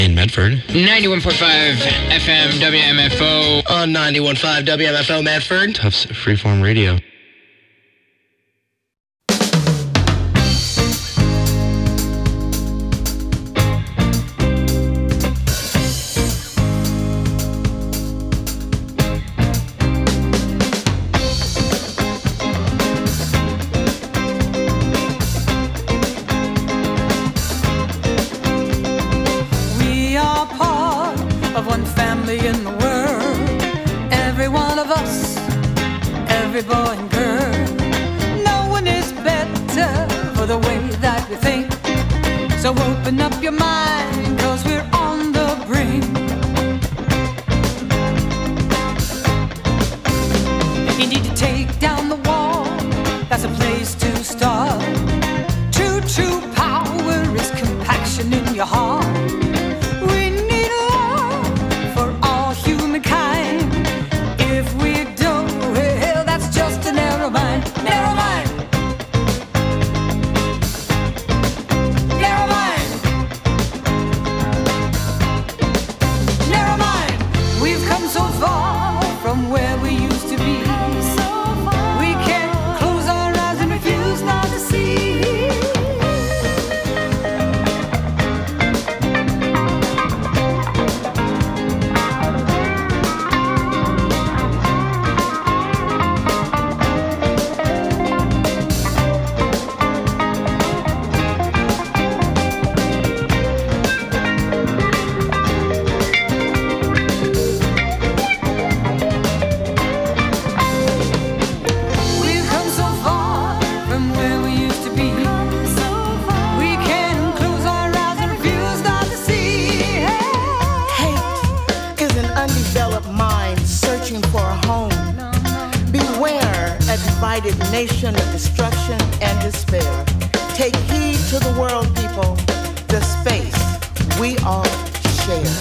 In Medford. 91.5 FM WMFO. On 91.5 WMFO Medford. Tufts Freeform Radio. Boy and girl, no one is better for the way that we think. So open up your mind, 'cause we're on the brink. If you need to take down the wall, that's a place to start. True power is compaction in your heart. We need love for all humankind. If we don't, just a narrow mind, narrow mind, narrow mind, narrow mind. We've come so far from where we used to be. We can't close our eyes and refuse not to see. Nation of destruction and despair. Take heed to the world, people. The space we all share.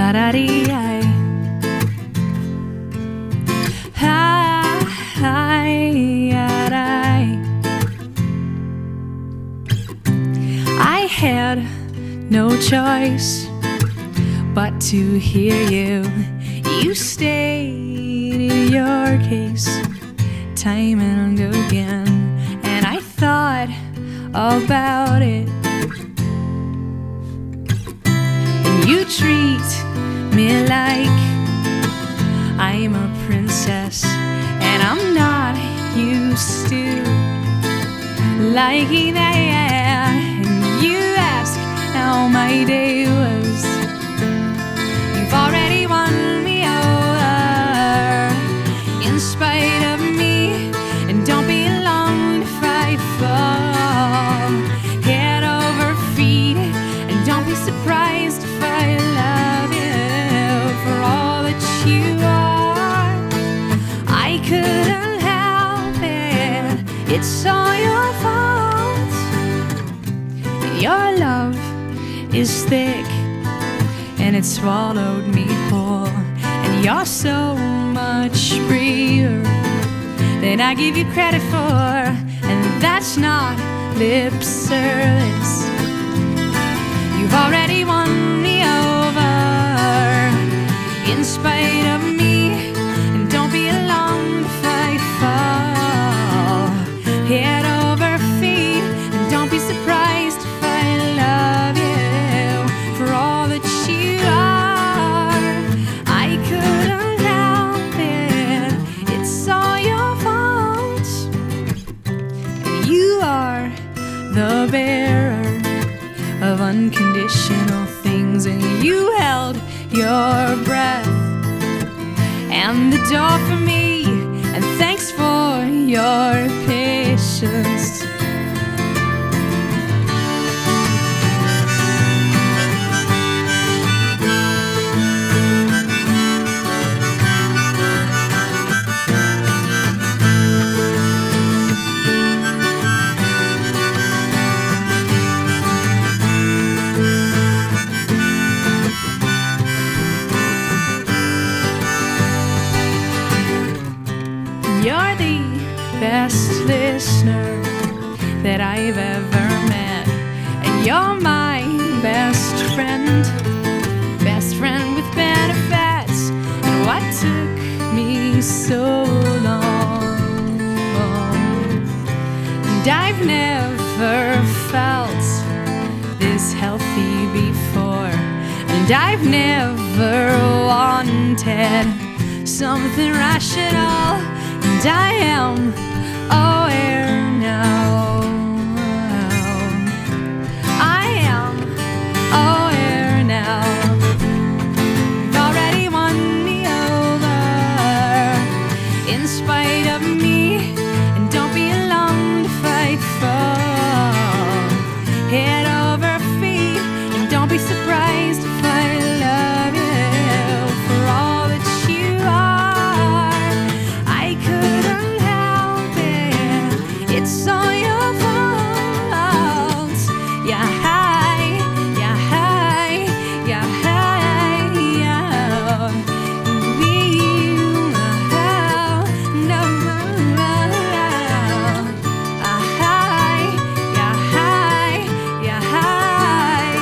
I had no choice but to hear you. You stated your case time and again, and I thought about it. And you treat me like I'm a princess, and I'm not used to liking that. And you ask how my day was. You've already won me over in spite of me, and don't be long if I fall head over feet, and don't be surprised if I love you for all that you are. I couldn't help it, it's all your fault. Your love is thick and it swallowed me whole, and you're so much braver than I give you credit for, and that's not lip service. You've already won me over in spite of me, and don't be alarmed if I fall head over feet, and don't be surprised if I love you for all that you are. I couldn't help it, it's all your fault. You are the bearer of unconditional things, and you held your breath and the door for me, and thanks for your patience. You're the best listener that I've ever met, and you're my best friend with benefits. And what took me so long? And I've never felt this healthy before, and I've never wanted something rational. And I am aware now. I am aware now. You've already won me over in spite of me, and don't be alarmed if I fall head over feet, and don't be surprised if I love you for all that you are. It's all your fault. You're high, you're high, you're high, yeah. No, high, you're high, you're high.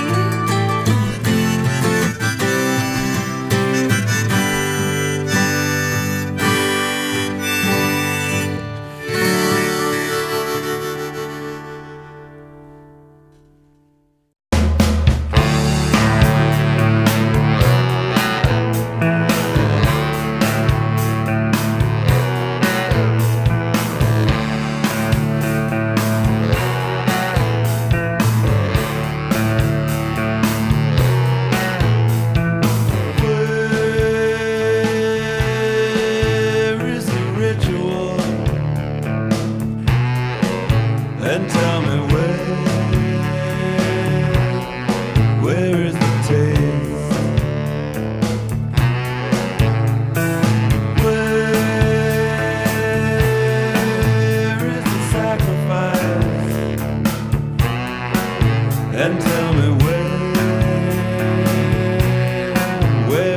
And tell me where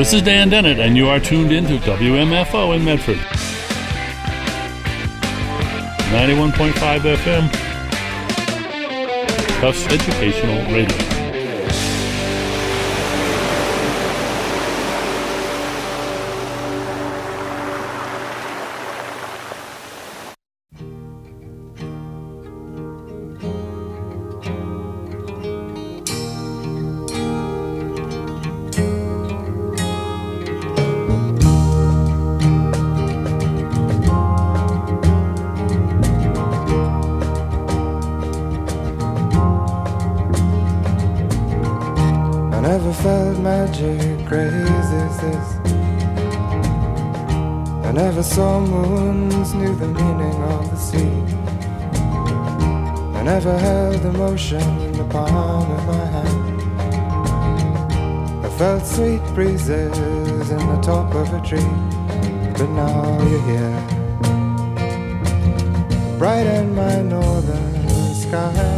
This is Dan Dennett, and you are tuned into WMFO in Medford. 91.5 FM. Tufts Educational Radio. Saw moons, knew the meaning of the sea. I never held emotion in the palm of my hand. I felt sweet breezes in the top of a tree. But now you're here, bright in my northern sky.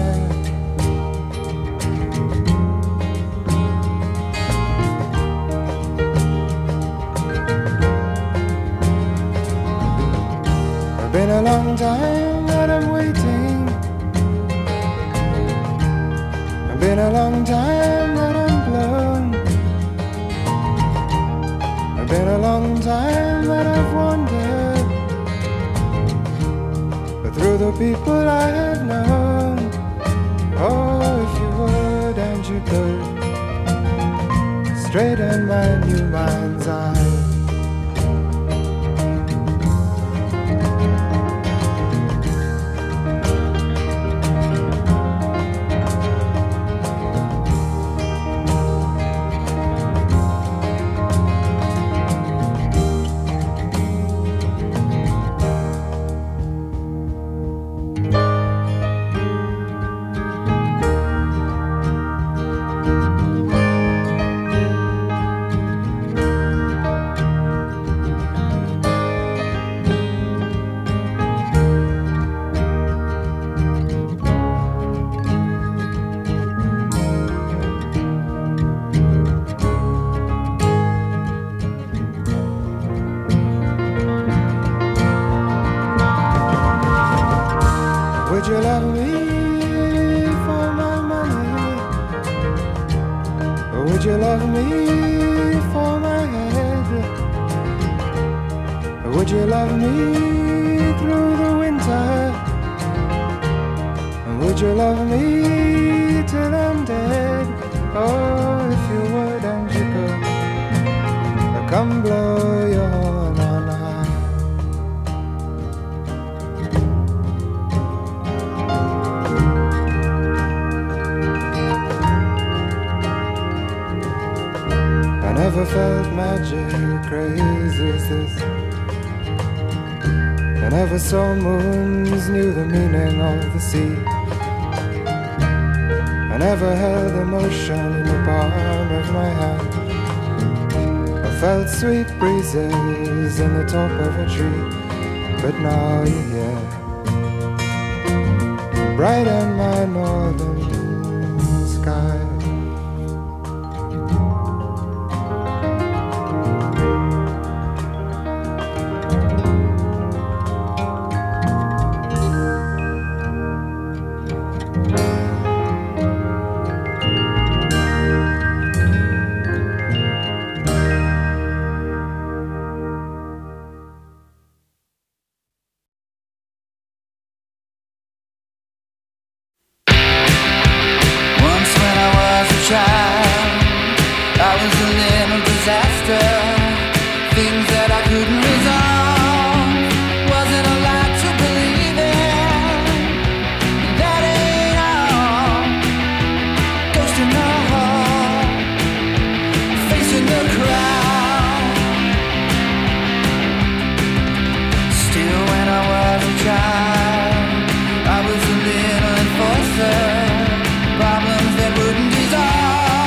Been a long time that I'm waiting. It's been a long time that I'm blown. It's been a long time that I've wandered, but through the people I have known. Oh, if you would and you could, straight in my new mind's eye. Would you love me for my money? Or would you love me for my head? Or would you love me through the winter? Or would you love me till I'm dead? Oh, if you would and you could, come blow your horn on high. I never felt magic crazy as this. I never saw moons, knew the meaning of the sea. I never held emotion in the palm of my hand. I felt sweet breezes in the top of a tree. But now you're here, bright in my northern sky. Problems that wouldn't dissolve.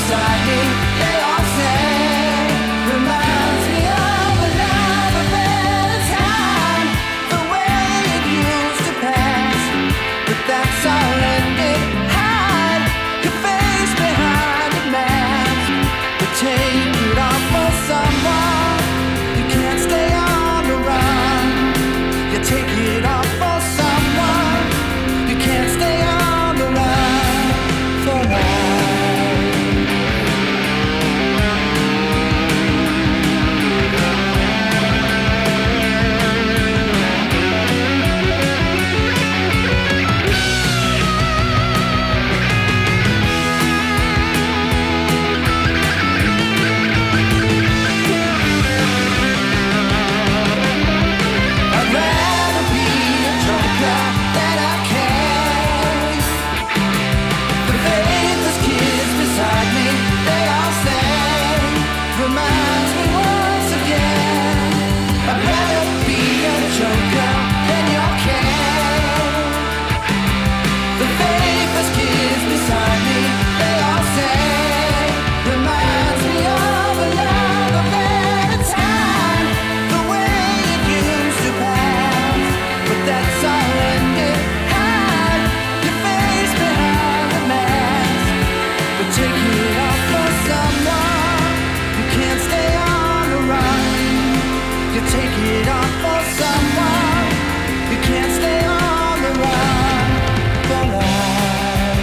beside me, they all say, reminds me of another better time, the way it used to pass, but that's all ended. Hide your face behind a mask, but take it off for someone. You can't stay on the run. You take it off for someone. You can't stay on the run for life. I'd rather be a joker than a case. The faithless kids beside me, they all say, reminds me once again. I'd rather be a joker than your case. The faithless kids beside me, they all say, reminds me of another better time, the way it used to pass, but that's all ended. Hide your face behind the mask, but take it off for someone. You can't stay on the run. You take it off for someone. You can't stay on the run for life.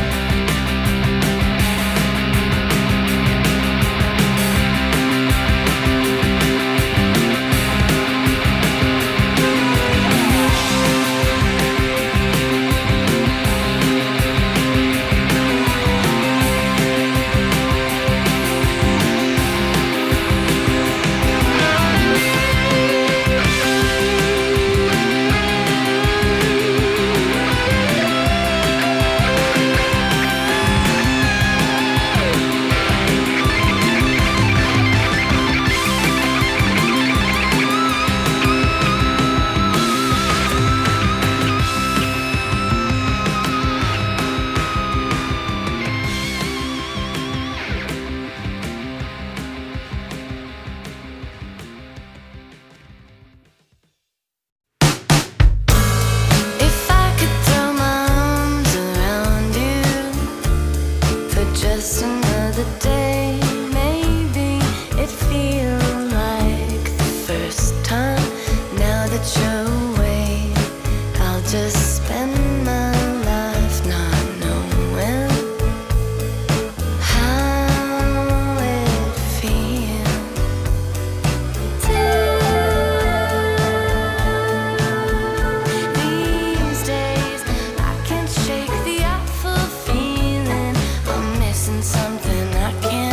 If I could throw my arms around you for just another day, maybe it'd feel like the first time. Now that you're away, I'll just spend my life not knowing how it feels. These days, I can't shake the awful feeling. I'm missing something I can't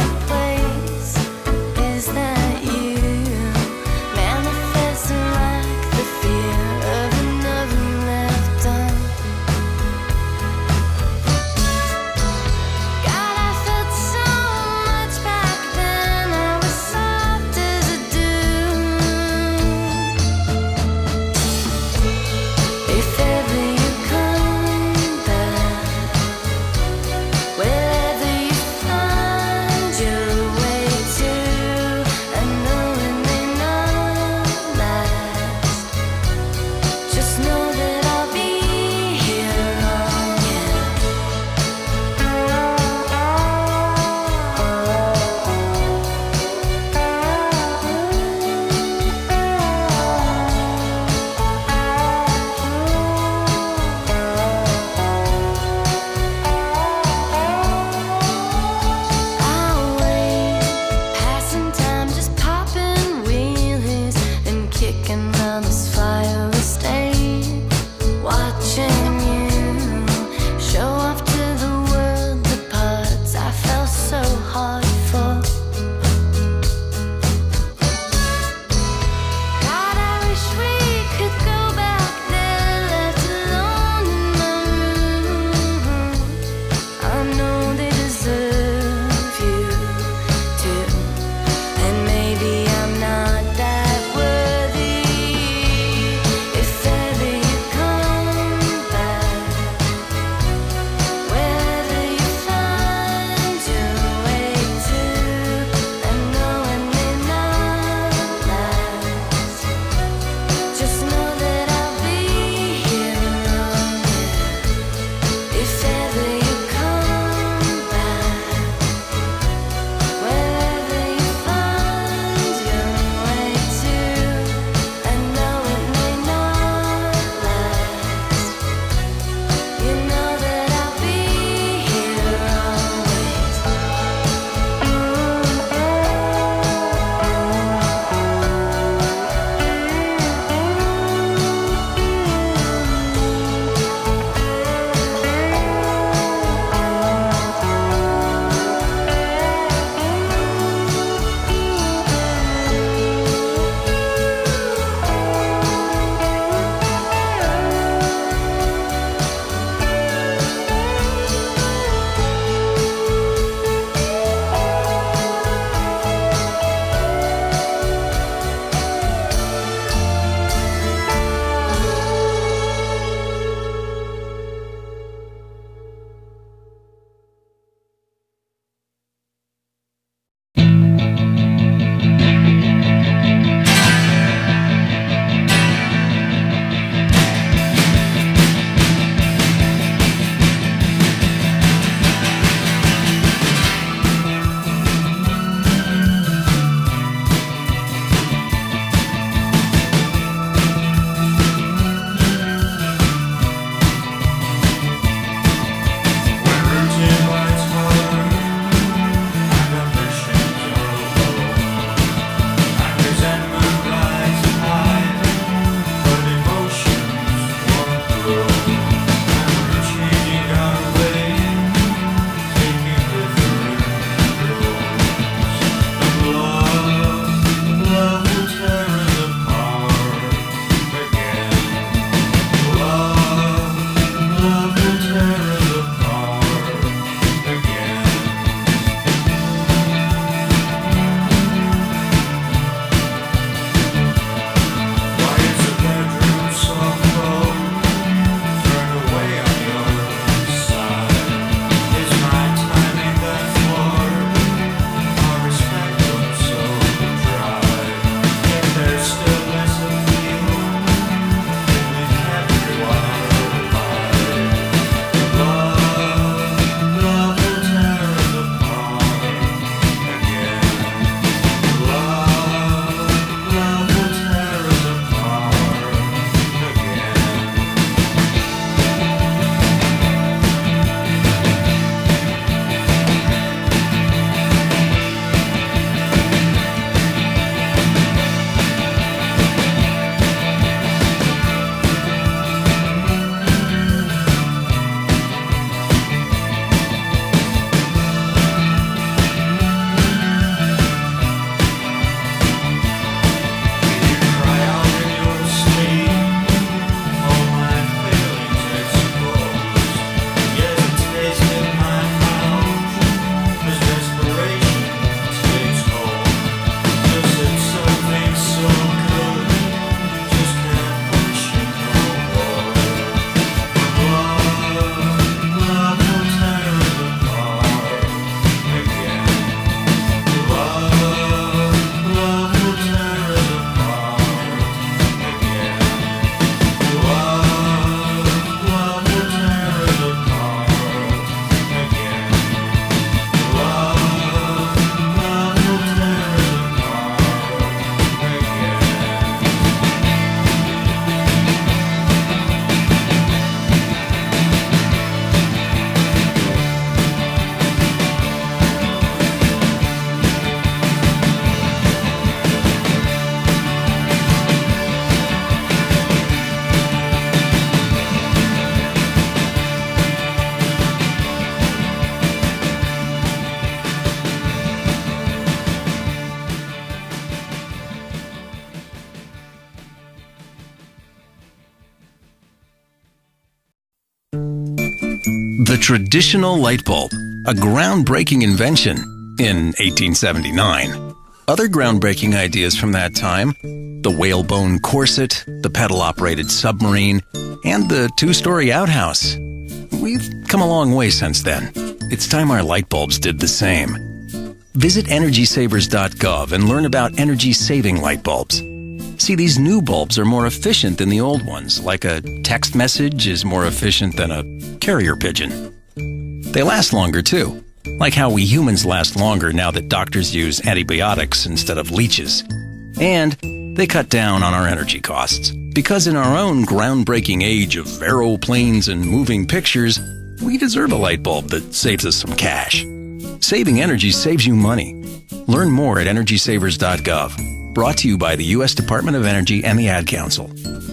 The traditional light bulb, a groundbreaking invention in 1879. Other groundbreaking ideas from that time, the whalebone corset, the pedal-operated submarine, and the two-story outhouse. We've come a long way since then. It's time our light bulbs did the same. Visit EnergySavers.gov and learn about energy-saving light bulbs. See, these new bulbs are more efficient than the old ones, like a text message is more efficient than a carrier pigeon. They last longer, too, like how we humans last longer now that doctors use antibiotics instead of leeches. And they cut down on our energy costs, because in our own groundbreaking age of aeroplanes and moving pictures, we deserve a light bulb that saves us some cash. Saving energy saves you money. Learn more at EnergySavers.gov. Brought to you by the U.S. Department of Energy and the Ad Council.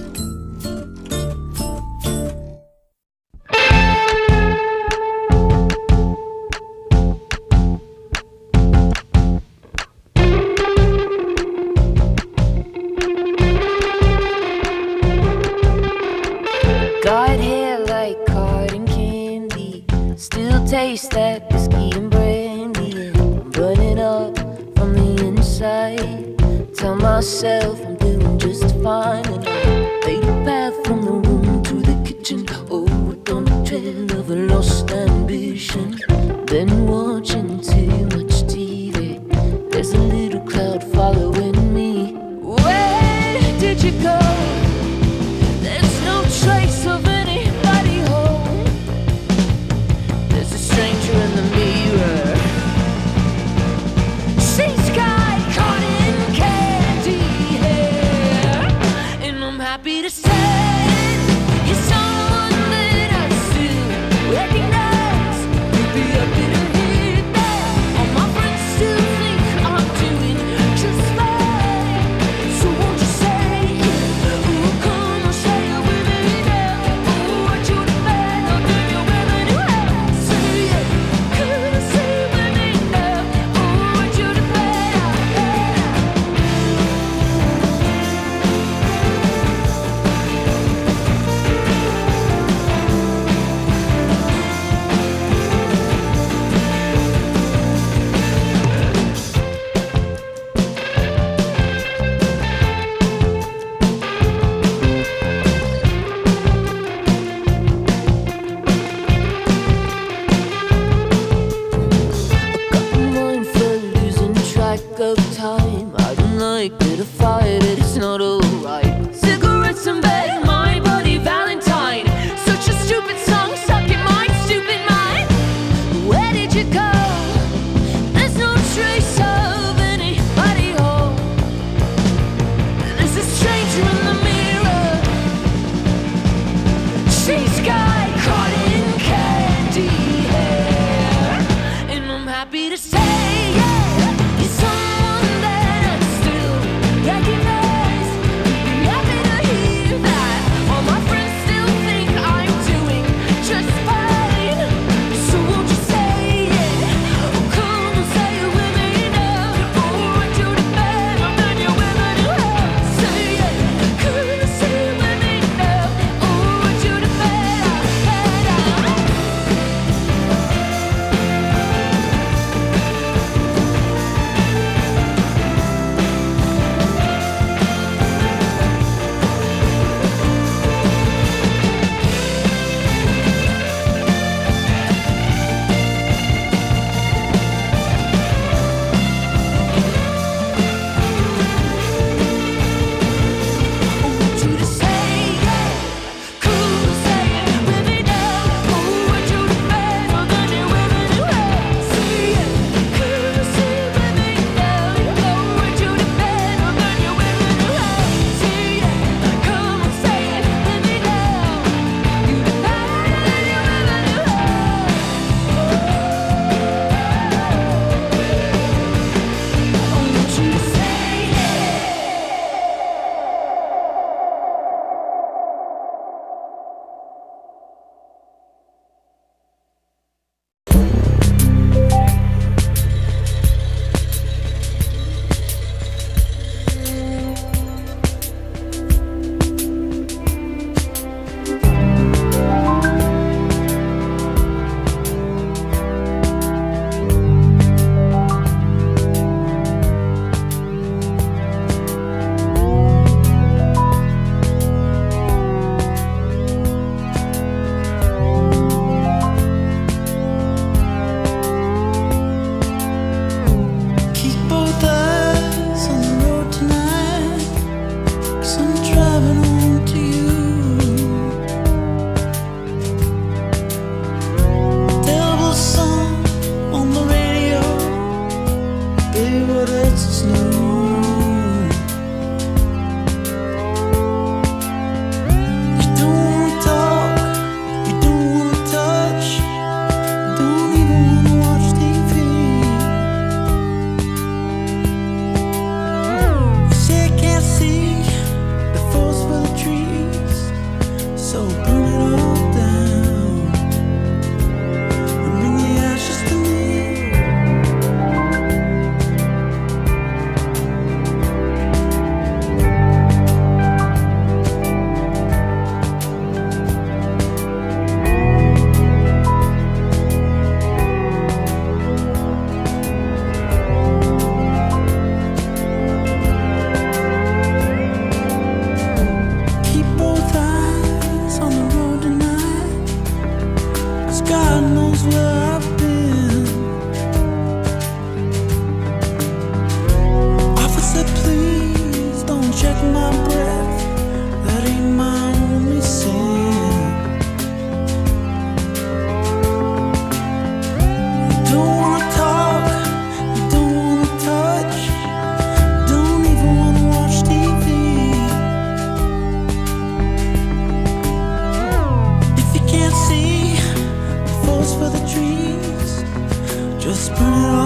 Got hair like cotton candy, still taste that whiskey and brandy, and burning up from the inside. Tell myself I'm doing just fine, and I made a path from the room to the kitchen. Oh, on the trail of a lost ambition. Been watching too much TV. There's a little cloud following me. Where did you go? There's no trace of anybody home. There's a stranger in the mirror. Sea sky caught in candy hair, and I'm happy to say you're someone that I still recognize. You'd be happy to hear that. All my friends still think I'm doing just fine. So won't you say, ooh, come on, say it with me now. Ooh, want you to bet I'll do you with a new house. Say it, could I say it with me now? Ooh, want you to bet I'll mind for losing track of time. I don't like it, I fight it, it's not alright. Cigarettes in bed, my buddy Valentine. Such a stupid song stuck in my stupid mind. Where did you go? There's no trace of anybody home. There's a stranger in the mirror. She's got caught in candy hair, and I'm happy to say, yeah, you're someone that I still recognize. You'd be happy to hear that. All my friends still think I'm doing just fine. So won't you say it? Oh, come and say it with me now. Oh, want you to bet I'll turn you with a new house. Say it, could I say it with me now? Oh, want you to bet I'll bet I'll.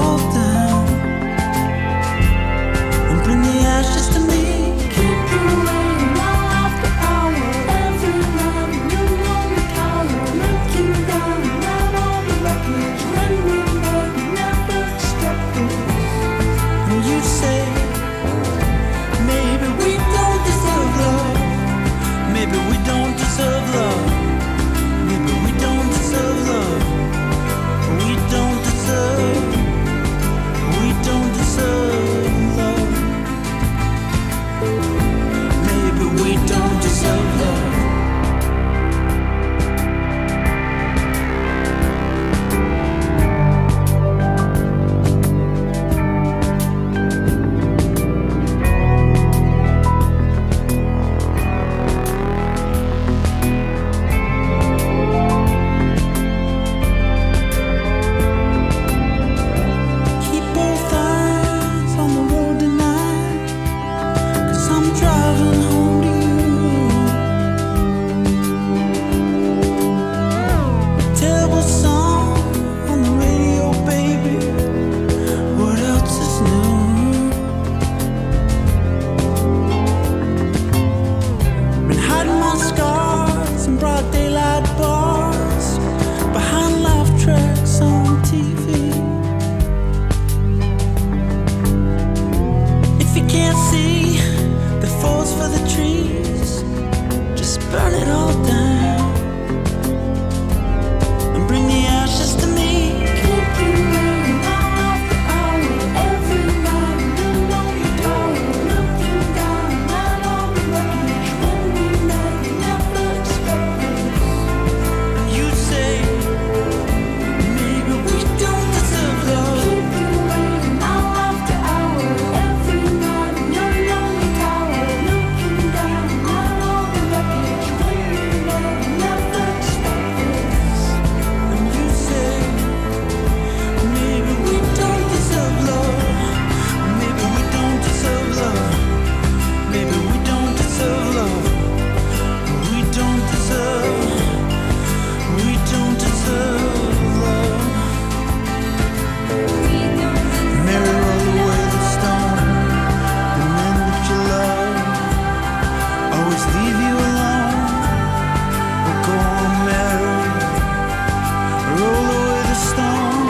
all down and bring the ashes to me. Keep you waiting after hour. Every night you know the counter, looking down around all the wreckage when we were never expected. And you say, maybe we don't deserve love. Maybe we don't deserve love. Maybe we don't deserve love. We don't deserve love. Maybe we don't deserve love. Keep both eyes on the road tonight, 'cause I'm driving home to you. Terrible song on the radio, baby. What else is new? Been hiding my scars in broad daylight bars, behind laugh tracks on TV. If you can't see the forest for the trees, just burn it all down and bring the ashes to me. Keep you waiting after hour. Every night you know the tower, looking down at all the wreckage when we never expected. And you say, maybe we don't deserve love. Keep you waiting after hour. Every night you know the tower, looking down at all the wreckage when we never expected. And you say, maybe we don't deserve love. Maybe we don't deserve love. Maybe we don't deserve love. We don't deserve love. Mary, roll away the stone. The men that you love always leave you alone. Well, go on, Mary, roll away the stone.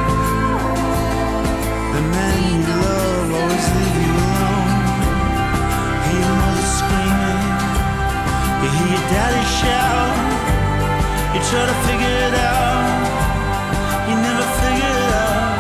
The men you love always leave you alone. Hear your mother screaming, you hear your daddy shout. You try to figure it out, you never figure it out.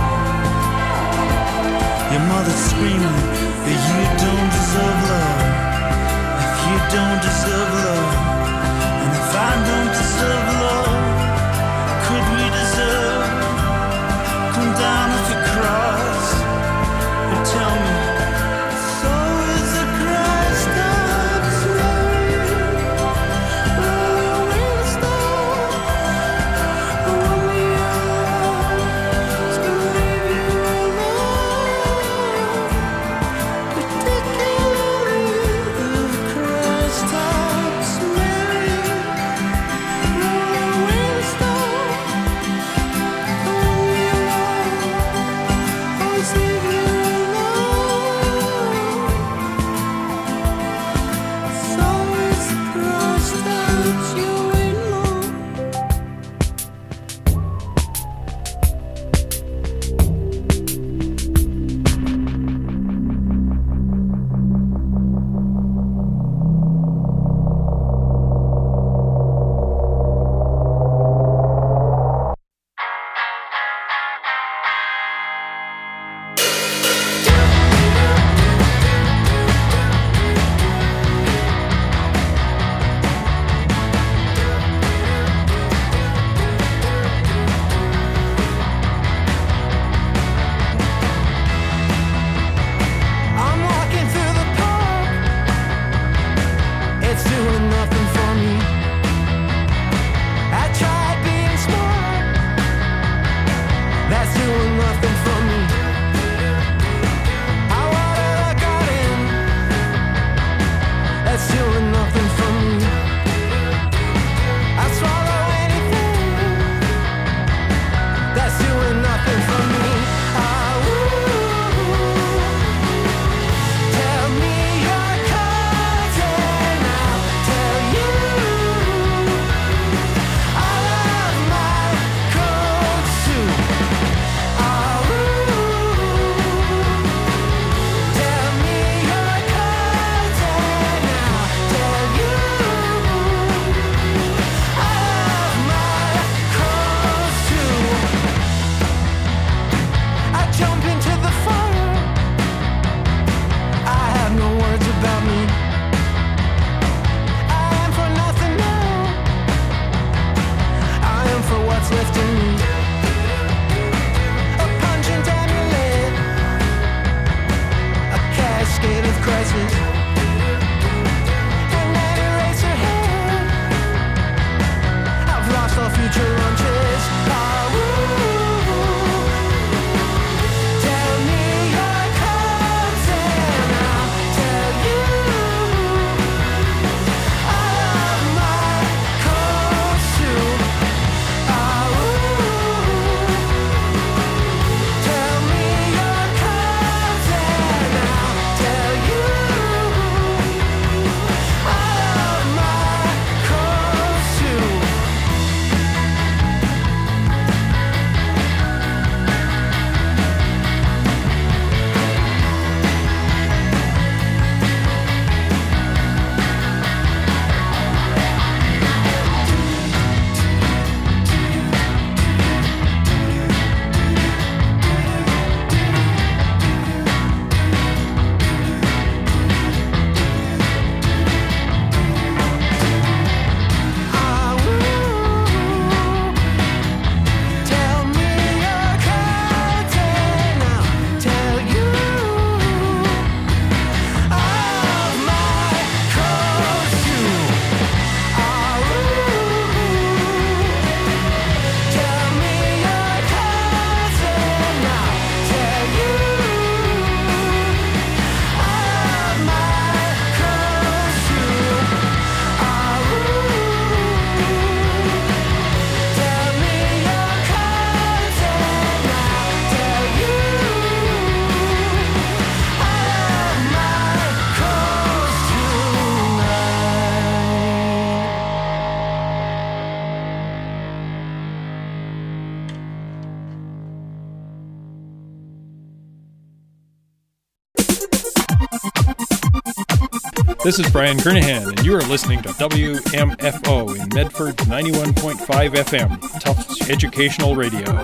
Your mother's screaming that you don't deserve love. If you don't deserve love, and if I don't deserve love, could we deserve? Come down off your cross and tell me, so is the Christ of Mary. Roll away the stone. Roll me alone. It's gonna leave you alone. Particularly the Christ of Mary. Roll away This is Brian Kernahan, and you are listening to WMFO in Medford 91.5 FM, Tufts Educational Radio.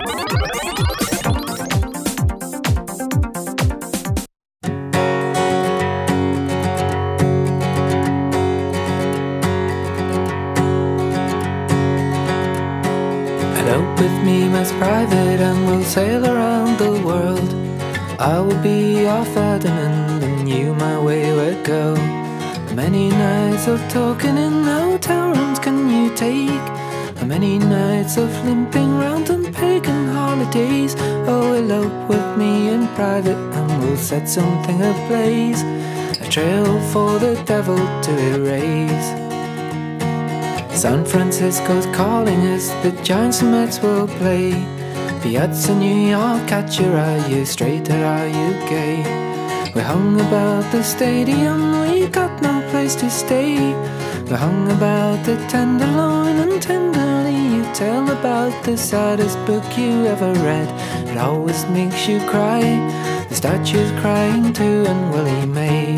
Elope with me, Miss Private, and we'll sail around the world. I will be your Ferdinand, and you my wayward girl. How many nights of talking in hotel rooms can you take? How many nights of limping round on pagan holidays? Oh, elope with me in private, and we'll set something ablaze, a trail for the devil to erase. San Francisco's calling us, the Giants and Mets will play. Piazza New York, catcher, are you straight or are you gay? We hung about the stadium, we got no place to stay. We hung about the Tenderloin, and tenderly you tell about the saddest book you ever read. It always makes you cry, the statue's crying too, and Willie May.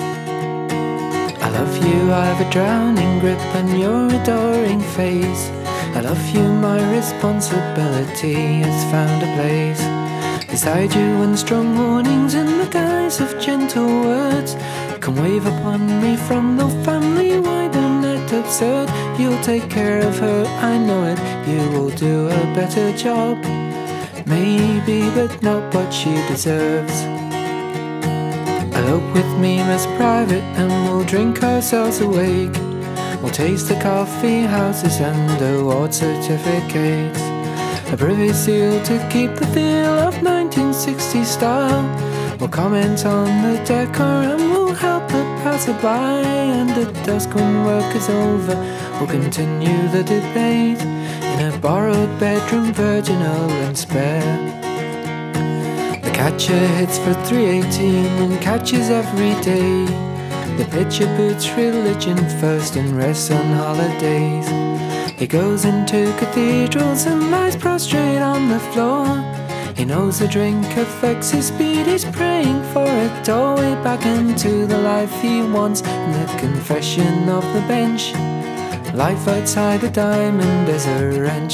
I love you, I've a drowning grip on your adoring face. I love you, my responsibility has found a place beside you, and strong warnings in the guise of gentle words can wave upon me from the family wider net absurd. You'll take care of her, I know it, you will do a better job, maybe, but not what she deserves. Elope with me, Miss Private, and we'll drink ourselves awake. We'll taste the coffee houses and award certificates, a privy seal to keep the feel of 1960s style. We'll comment on the decor and we'll help the passerby, and at dusk when work is over we'll continue the debate in a borrowed bedroom, virginal and spare. The catcher hits for 318 and catches every day. The pitcher puts religion first and rests on holidays. He goes into cathedrals and lies prostrate on the floor. He knows the drink affects his speed, he's praying for a doorway back into the life he wants. In the confession of the bench, life outside the diamond is a wrench.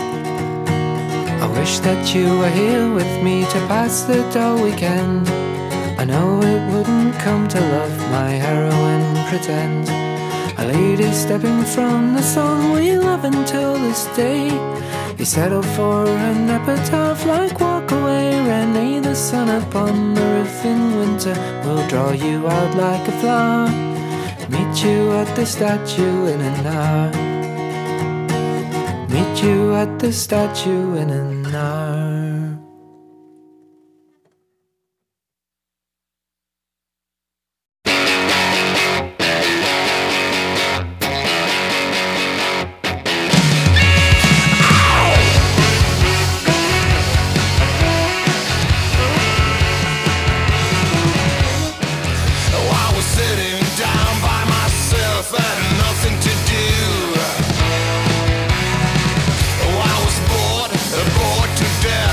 I wish that you were here with me to pass the dull weekend. I know it wouldn't come to love my heroine pretend. A lady stepping from the song we love until this day. You settle for an epitaph like Walk Away, Renee. The sun upon the roof in winter will draw you out like a flower. Meet you at the statue in an hour. Meet you at the statue in an hour. Bored to death.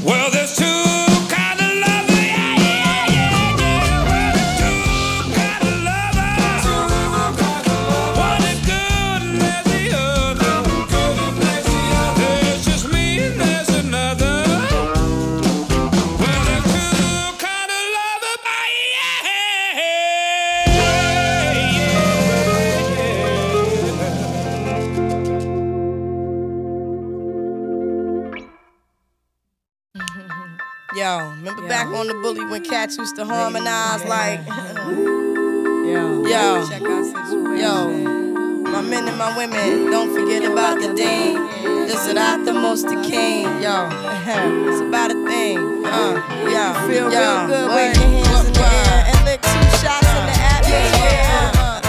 Well, there's two kind of lovers, yeah, yeah, yeah, yeah. Well, there's two kind of lovers. One is good and there's the other. There's just me and there's another. Well, there's two kind of lovers, yeah, Yo, remember back on the bully when cats used to harmonize like, yo, my men and my women, don't forget about the dean. This is not the most the king, yo. It's about a thing, yo. Feel real good, wave your hands in the air and lick 2 shots in the atmosphere.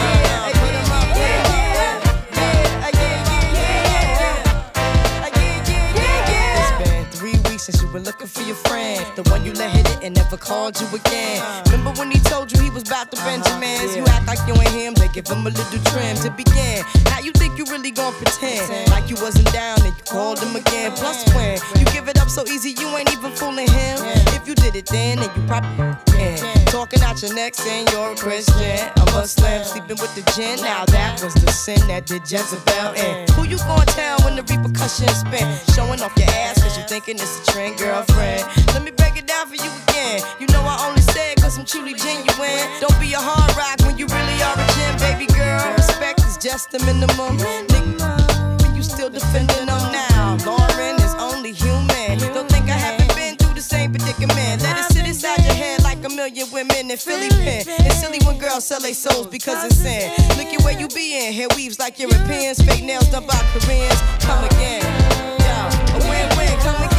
Since you were looking for your friend, the one you let hit it and never called you again. Remember when he told you he was about to Benjamins? You act like you ain't him, they give him a little trim to begin. Now you think you really gon' pretend like you wasn't down and you called him again. Plus when you give it up so easy, you ain't even fooling him. If you did it then you probably talking out your neck saying you're a Christian, a Muslim, sleeping with the jinn. Now that was the sin that did Jezebel in. Who you gonna tell when the repercussions spin? Showing off your ass cause you thinking it's a trend, girlfriend. Let me break it down for you again. You know I only say it cause I'm truly genuine. Don't be a hard rock when you really are a gem, baby girl. Respect is just the minimum. Nigga, but you still defending them now. Lauren is only human. Don't think I haven't been through the same predicament. Let it sit inside your head like a million women in Philly pen. It's silly when girls sell their souls because it's sin. Look at where you be in. Hair weaves like Europeans. Fake nails done by Koreans. Come again. Yo, a win-win. Come again.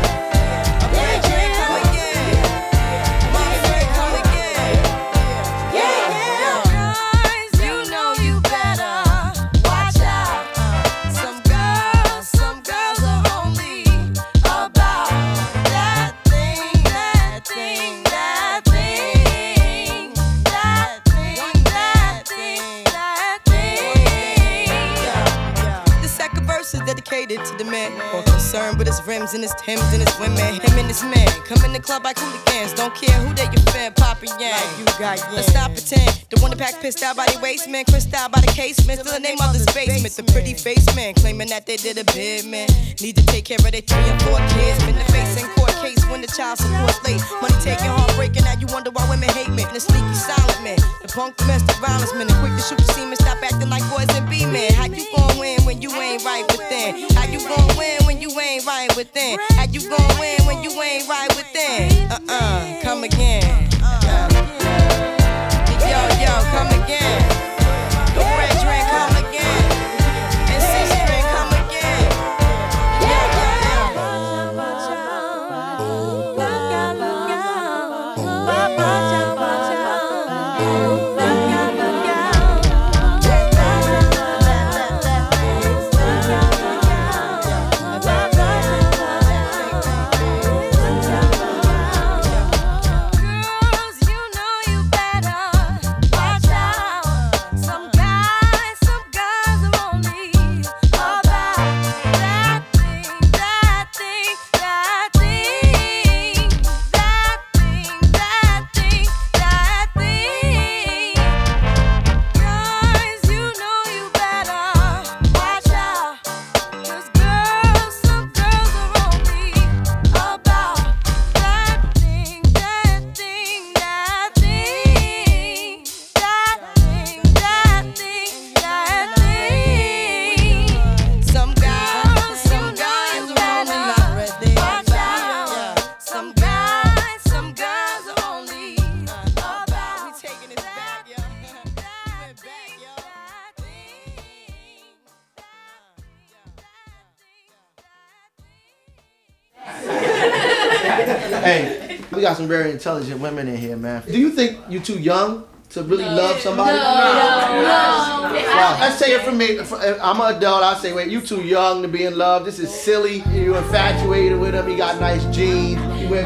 Dedicated to the man, more concerned with his rims and his Timbs and his women. Him and his man come in the club like hooligans. Don't care who they your fan, Papa Yang. Like you got yang. Let's not pretend. The one that pack pissed out by the waist, man. Crissed out by the casement. Still the name of this basement. The pretty face man claiming that they did a bid, man. Need to take care of their 3 and 4 kids. Been the face in court case when the child support's late. Money taking, heartbreaking. Now you wonder why women hate men. The sneaky silent man. The punk domestic violence man. The quick to shoot the semen. Stop acting like boys and be men. How you gon' win when you ain't right within? How you gon' win when you ain't right within? How you gon' win when you ain't right within? Come again. Yo, come again. The red drink, come again. And 6 drink, come again. Hey, we got some very intelligent women in here, man. Do you think you're too young to really love somebody? No. Well, let's say it from me. I'm an adult. I say, wait, you too young to be in love. This is silly. You're infatuated with him. He got nice jeans.